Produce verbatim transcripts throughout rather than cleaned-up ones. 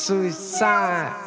Suicide.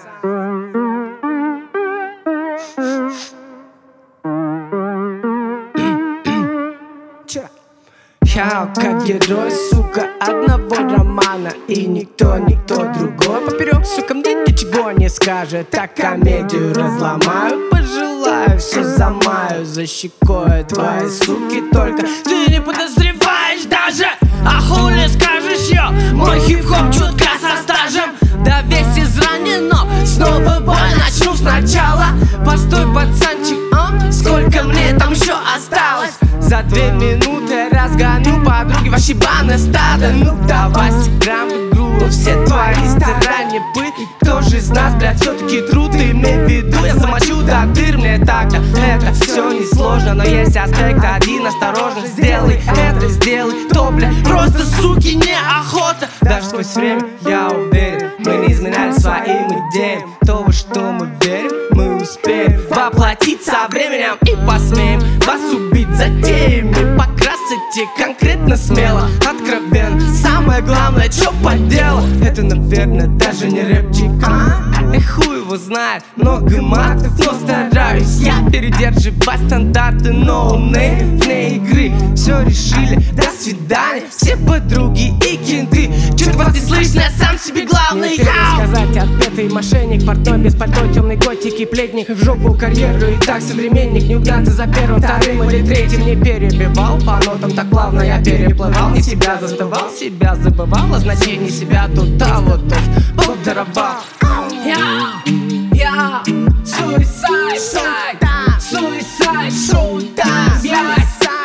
Я как герой, сука, одного романа. И никто, никто другой поперек, сука, мне ничего не скажет. Так комедию разломаю, пожелаю, все замаю за щекой твоей суки. Только ты не подозреваешь даже, а хули скажешь, yo. Мой хип-хоп чутка со стажем, да весь изранен, но снова бой начну сначала. Постой, пацанчик, а? Сколько мне там еще осталось? За две минуты разгоню подруги ваше банное стадо. Ну давай сыграем в игру, все твои старания быть. Кто же из нас, блядь, все-таки труд имей в виду? Я замочу до дыр, мне так-то это все несложно. Но есть аспект один, осторожно, сделай это, сделай то, блядь, просто, суки, неохота. Даже сквозь время я уверен, мы не изменяли своим идеям. То, во что мы верим, мы успеем воплотить со временем и посмеем вас убить затеями, покрасить конкретно, смело, откровенно. Самое главное, чё по делу, это, наверное, даже не рэпчик, а? И хуй его знает, много матов, но стараюсь я передерживать стандарты ноунейм вне игры. Все решили, до свидания, все подруги и кенты. Чё-то вас не слышно, я сам себе главный. Мне сказать, отпетый мошенник, портной без пальто, темный котик и плетник. В жопу карьеру и так современник. Не угнаться за первым, вторым или третьим. Не перебивал, по нотам так плавно я переплывал. Не себя заставал, себя забывал, а значение себя тут, а вот тут Бог даровал. Я, я, Suicide, Suicide, Showtime, я,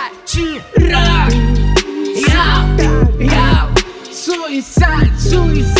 Чирак, я, я, Suicide, Suicide.